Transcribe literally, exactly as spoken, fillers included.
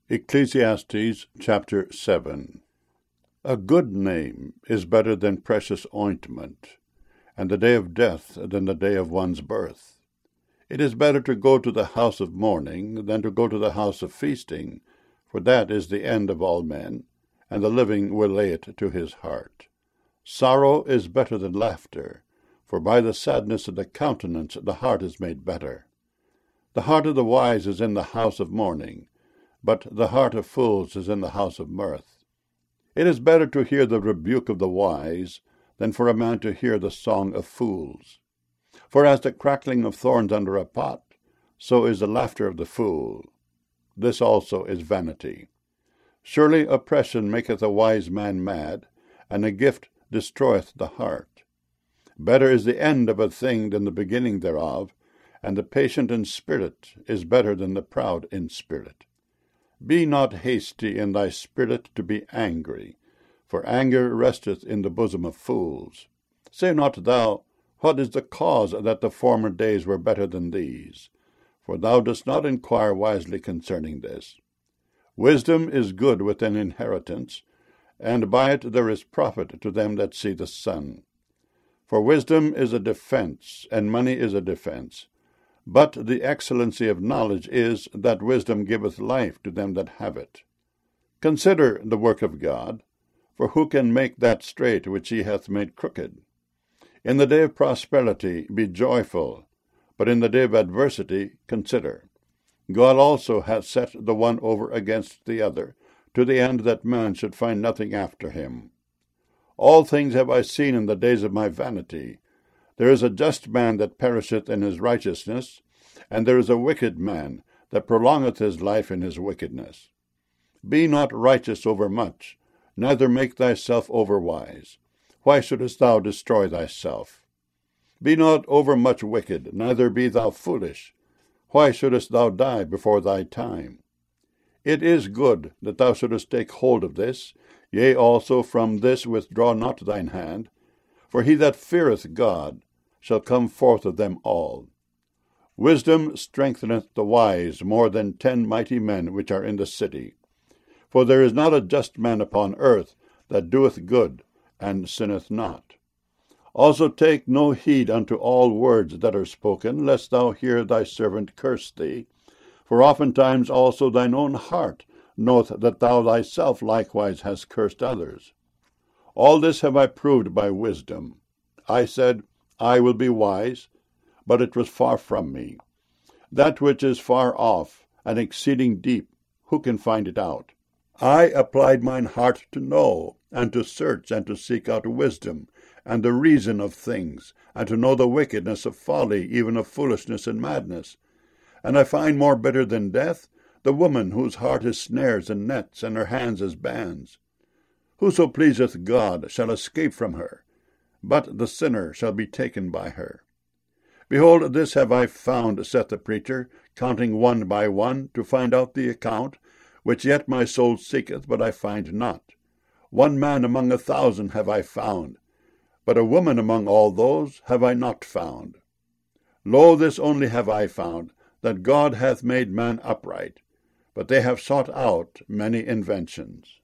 Ecclesiastes chapter seven. A good name is better than precious ointment, and the day of death than the day of one's birth. It is better to go to the house of mourning than to go to the house of feasting, for that is the end of all men, and the living will lay it to his heart. Sorrow is better than laughter, for by the sadness of the countenance the heart is made better. The heart of the wise is in the house of mourning, but the heart of fools is in the house of mirth. It is better to hear the rebuke of the wise than for a man to hear the song of fools. For as the crackling of thorns under a pot, so is the laughter of the fool. This also is vanity. Surely oppression maketh a wise man mad, and a gift destroyeth the heart. Better is the end of a thing than the beginning thereof, and the patient in spirit is better than the proud in spirit. Be not hasty in thy spirit to be angry, for anger resteth in the bosom of fools. Say not thou, What is the cause that the former days were better than these? For thou dost not inquire wisely concerning this. Wisdom is good with an inheritance, and by it there is profit to them that see the sun. For wisdom is a defence, and money is a defence. But the excellency of knowledge is that wisdom giveth life to them that have it. Consider the work of God, for who can make that straight which he hath made crooked? In the day of prosperity be joyful, but in the day of adversity consider. God also hath set the one over against the other, to the end that man should find nothing after him. All things have I seen in the days of my vanity. There is a just man that perisheth in his righteousness, and there is a wicked man that prolongeth his life in his wickedness. Be not righteous over much, neither make thyself over wise. Why shouldest thou destroy thyself? Be not over much wicked, neither be thou foolish. Why shouldest thou die before thy time? It is good that thou shouldest take hold of this, yea, also from this withdraw not thine hand. For he that feareth God shall come forth of them all. Wisdom strengtheneth the wise more than ten mighty men which are in the city. For there is not a just man upon earth that doeth good, and sinneth not. Also take no heed unto all words that are spoken, lest thou hear thy servant curse thee. For oftentimes also thine own heart knoweth that thou thyself likewise hast cursed others. All this have I proved by wisdom. I said, I will be wise, but it was far from me. That which is far off, and exceeding deep, who can find it out? I applied mine heart to know, and to search, and to seek out wisdom, and the reason of things, and to know the wickedness of folly, even of foolishness and madness. And I find more bitter than death the woman whose heart is snares and nets, and her hands as bands. Whoso pleaseth God shall escape from her, but the sinner shall be taken by her. Behold, this have I found, saith the preacher, counting one by one, to find out the account, which yet my soul seeketh, but I find not. One man among a thousand have I found, but a woman among all those have I not found. Lo, this only have I found, that God hath made man upright, but they have sought out many inventions.